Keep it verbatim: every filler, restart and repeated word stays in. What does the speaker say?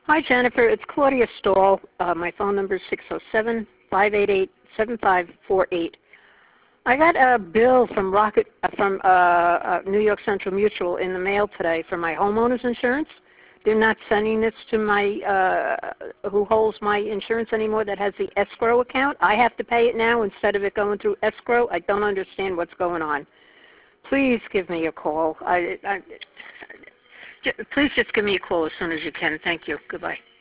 Hi, Jennifer. It's Claudia Stahl. Uh, my phone number is six oh seven, five eight eight, seven five four eight. I got a bill from Rocket uh, from uh, uh, New York Central Mutual in the mail today for my homeowner's insurance. They're not sending this to my uh, who holds my insurance anymore. That has the escrow account. I have to pay it now instead of it going through escrow. I don't understand what's going on. Please give me a call. I, I, Please just give me a call as soon as you can. Thank you. Goodbye.